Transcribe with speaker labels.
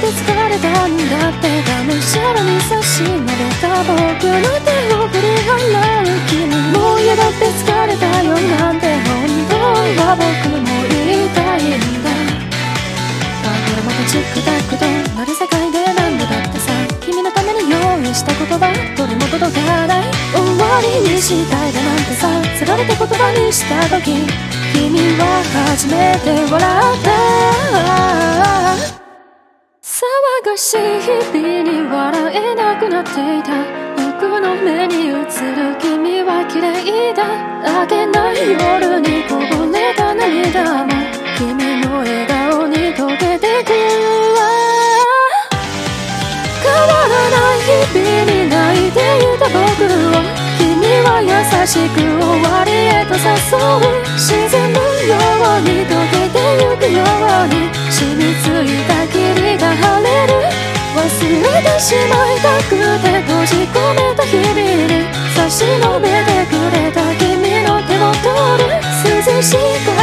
Speaker 1: 疲れたんだってがむしゃらに差し伸べた僕の手を振り払う君もう嫌だって疲れたよなんて本当は僕も言いたいんだ。これまたチックタックとなる世界で何度だってさ君のために用意した言葉どれも届かない終わりにしたいだなんてさ釣られて言葉にした時君は初めて笑った騒がしい日々に笑えなくなっていた僕の目に映る君は綺麗だ明けない夜にこぼれた涙も君の笑顔に溶けてくわ変わらない日々に泣いていた僕を君は優しく終わりへと誘う沈むように溶けてゆくように染みついた霧が晴れる忘れてしまいたくて閉じ込めた日々に差し伸べてくれた君の手を取る涼しい